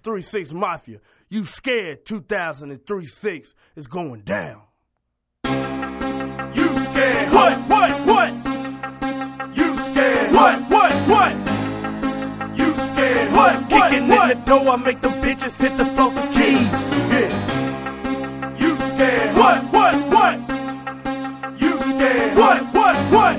2003-6 Mafia. You scared 2003-6 is going down. You scared. What? You scared. What? You scared. What? Kicking in the door, I make them bitches hit the floor for keys. Yeah. You scared. What? You scared. What?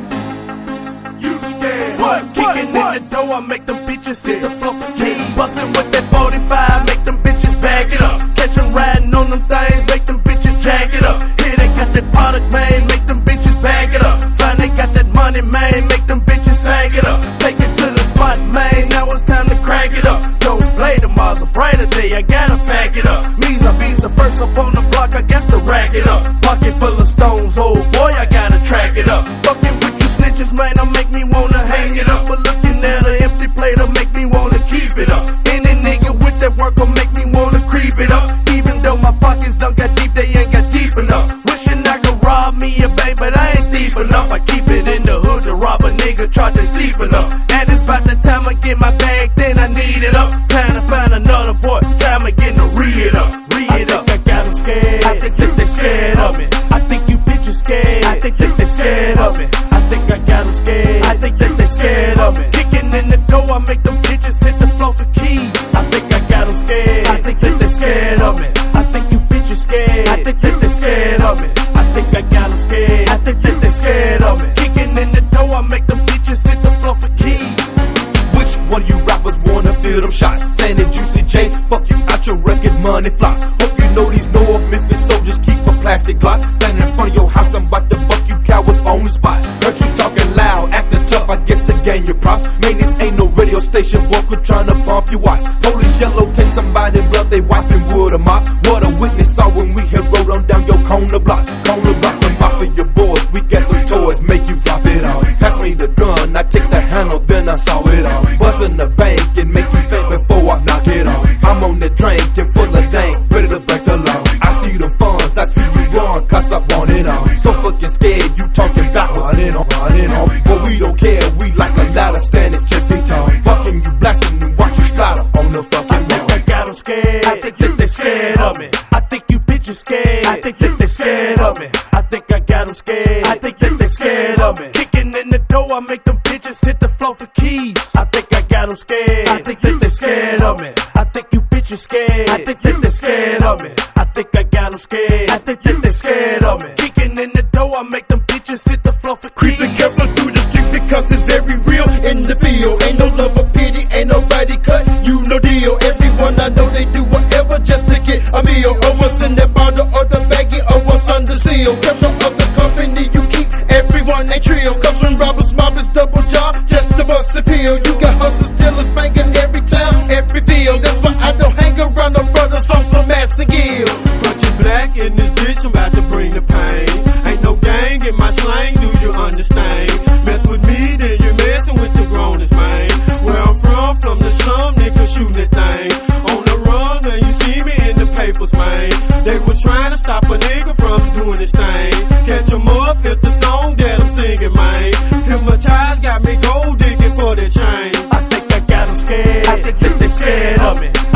You scared. What? Kicking in the door, I make them bitches hit the floor for keys. Bustin' with that 45, make them bitches bag it up. Catch them riding on them things, make them bitches jag it up. Here they got that product, man, make them bitches bag it up. Finally got that money, man, make them bitches sag it up. Take it to the spot, man, now it's time to crack it up. Don't play tomorrow's a brighter day, I gotta pack it up. Me's I be's the first up on the block, I guess to rack it up. Pocket full of stones, old boy, I gotta track it up. Fucking with you snitches, man, I make me wanna hang it up. But looking at an empty plate, I make me wanna keep it up. Any nigga with that work will make me wanna creep it up. Even though my pockets don't got deep, they ain't got deep enough. Wishing I could rob me a bank, but I ain't thief enough. I keep it in the hood to rob a nigga, try to sleep enough. And it's about the time I get my bag, then I need it up. Time to find another boy, time again to re-it up. I think I got them scared, I think that they scared of me. I think you bitches scared, I think that they scared of me. I think I got them scared, I think that they scared of me. Kicking in the door, I make them bitches hit the floor for keys. I think I got them scared, I think that they scared of me. I think you bitches scared, I think that they scared of me. I think I got them scared, I think that they scared of me. Kicking in the door, I make them bitches hit the floor for keys. Which one of you rappers wanna feel them shots? Sandy, Juicy J, fuck you out your record money flop. Hope you know these North Memphis soldiers keep a plastic Glock. Standing in front of your house, I'm about to buck you cowards on the spot. Heard you talking loud, acting tough, I guess to gain your props. Man, this ain't no radio station, boy, quit trying to pump your watch. Police yellow take somebody blood, they wiping wood or mop. What a witness saw when we hit roll on down your corner block. The mafia boys, we got the toys, make you drop it off. Pass me the gun, I take the handle, then I saw it all. Bust in the bank and make you think before I knock it off. I'm on the drink and full of dank, ready to break the law. I see them funds, I see you run, cause I want it all. So fucking scared, you talking backwards. Running on, but we don't care, we like a ladder, standing 10 feet tall. Fucking you blasting and watch you splatter on the fucking wall. I got them scared, I think that they scared of me. I think you bitches scared, I think that they scared of me. I think I got them scared, I think that they scared of me. Kicking in the door, I make them bitches hit the floor for keys. I think I got them scared, I think that they scared of me. I think you bitches scared, I think that they scared of me. I think I got them scared, I think that they scared of me. Kicking in the door, I make them bitches hit the floor for keys. Creeping careful through the street because it's very real in the field. Ain't no love or pity, ain't nobody cut you no deal. Everyone I know they do whatever just to get a meal. Or what's in that bottle or the baggie or what's under seal. Criminal of the company you keep, everyone they trio. Cause when robbers mob is double job just to bust a pill. You got hustlers, dealers banging every town, every field. That's why I don't hang around no brothers on some massive gill. Country black in this bitch, I'm about to bring the pain. Ain't no gang in my slang, do you understand? Mess with me, then you're messing with the grownest, man. Where I'm from the slum, niggas shooting that thing. On the run, man, you see me in the papers, man. They were trying to stop a nigga from doing his thing. Catch 'em up, it's the song that I'm singing, man. Hypnotized, got me gold digging for that chain. I think I got them scared, I think that they scared of me.